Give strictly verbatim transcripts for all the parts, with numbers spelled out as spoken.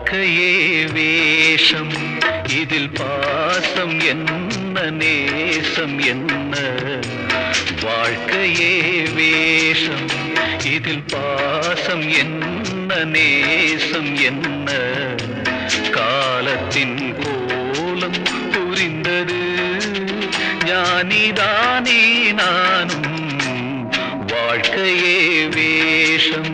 வாழ்க்கையே வேஷம், இதில் பாசம் என்ன நேசம் என்ன? வாழ்க்கையே வேஷம், இதில் பாசம் என்ன நேசம் என்ன? காலத்தின் கோலம் புரிந்தது, ஞானிதானே நானும். வாழ்க்கையே வேஷம்.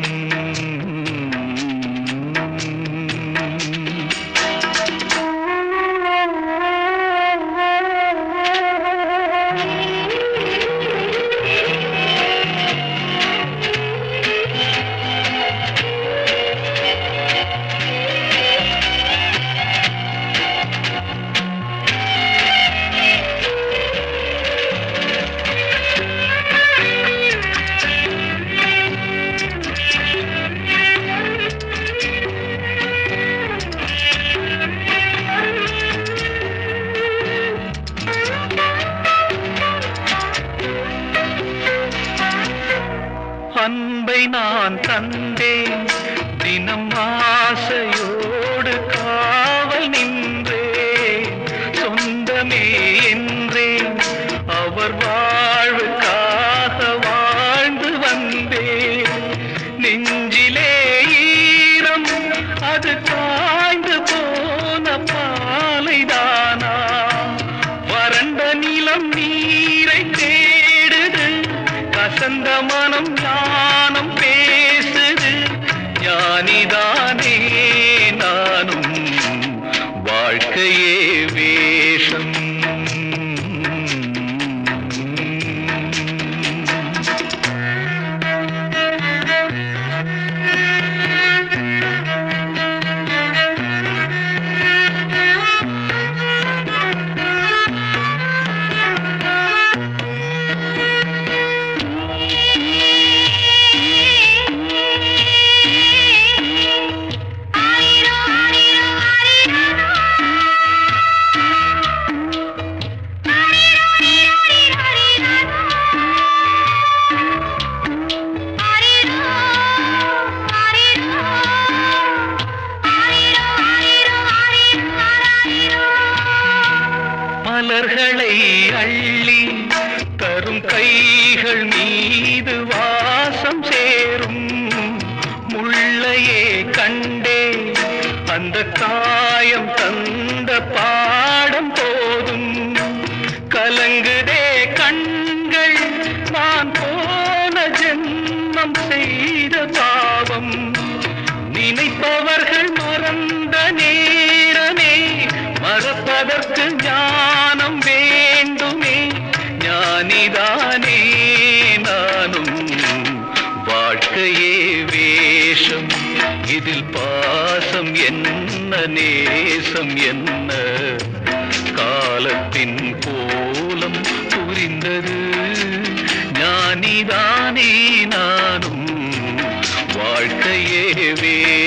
அன்பை நான் தந்தேன், தினம் ஆசையோடு காவல் நின்றேன். சொந்தமே என்றேன், அவர் வாழ்வுக்காக வாழ்ந்து வந்தேன். நெஞ்சிலே ஈரம், அது காய்ந்து போன பாலைதானா? வறண்ட நிலம் நீரை தேடுது, கசந்த மனம் ஞானம் பேசுது, ஞானிதானே நானும். வாழ்க்கையே வேஷம். மலர்களை அள்ளி தரும் கைகள் மீது வாசம் சேரும். முள்ளையே கண்டே அந்த காயம் தந்த பாடம் போதும். கலங்குதே கண்கள், நான் போன ஜென்மம் செய்த பாவம். நினைப்பவர்கள் மறந்த நேரமே, மறப்பதற்கு ஞானம் வேண்டுமே, ஞானிதானே நானும். வாழ்க்கையே வேஷம், இதில் பாசம் என்ன நேசம் என்ன? காலத்தின் கோலம் புரிந்தது, ஞானிதானே நானும். வாழ்க்கையே வே